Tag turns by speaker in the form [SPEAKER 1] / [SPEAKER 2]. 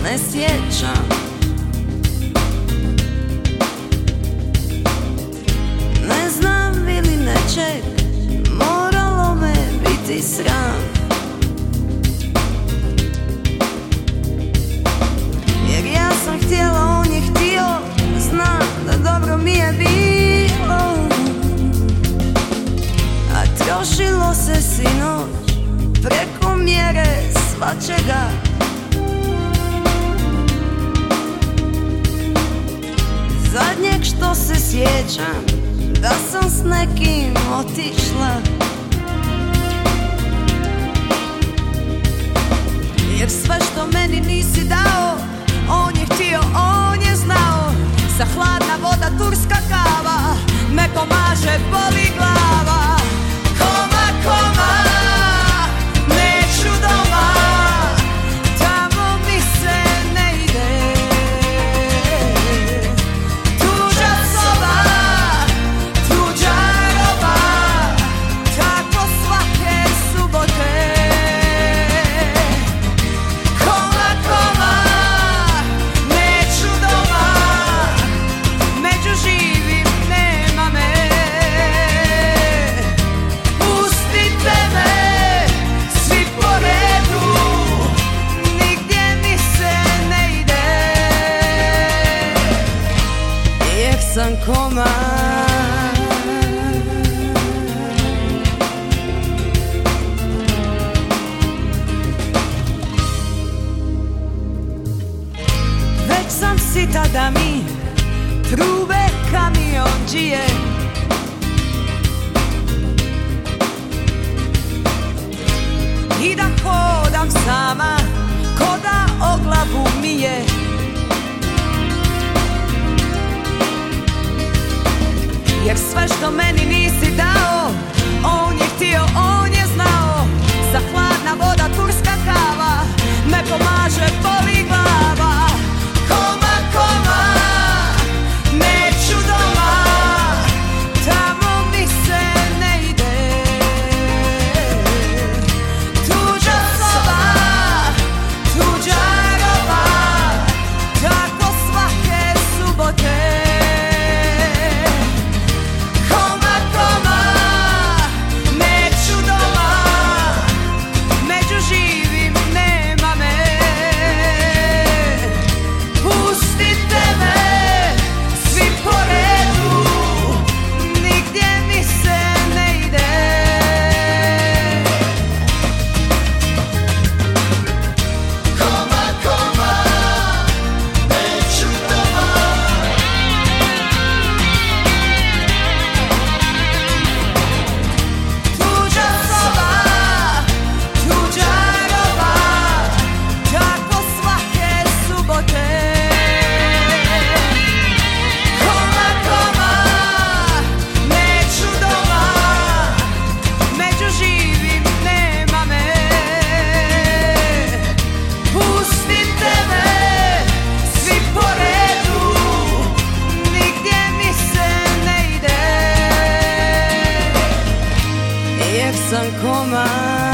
[SPEAKER 1] ne sjećam. Ne znam ili nečeg, moralo me biti sram. Jer ja sam htjela, on je htio, znam da dobro mi je bilo. A trošilo se sinoć, preko mjere svačega. Zadnjeg što se sjećam, da sam s nekim otišla. Jer sve što meni nisi dao, on je htio, on je znao. Sa hladna voda, turska kava, me pomaže, boli glava. Koma, koma, neću doma, tamo mi se ne ide. Tuđa soba, tuđa roba, tako svake subote. Koma, koma, neću doma, među živim nema me. Pustite me, svi po redu, nigdje mi se ne ide. Jer sam koma. Već sam sita da mi trube kamionđije. I da hodam sama, ko da o glavu mi je. Jer sve što meni nisi dao, on je htio, on je znao. Sa hladna voda, turska kava, me pomaže, boli glava. Koma, koma, neću doma, tamo mi se ne ide. Tuđa soba, tuđa roba, tako svake subote. Koma, koma, neću doma, među živim nema me. Pustite me, svi po redu, nigdje mi se ne ide. Koma, koma, neću doma. Tuđa soba, tuđa roba, tako svake subote. Koma, koma, neću doma, među živim nema me. Pustite me, svi po redu, nigdje mi se ne ide. Jer sam koma.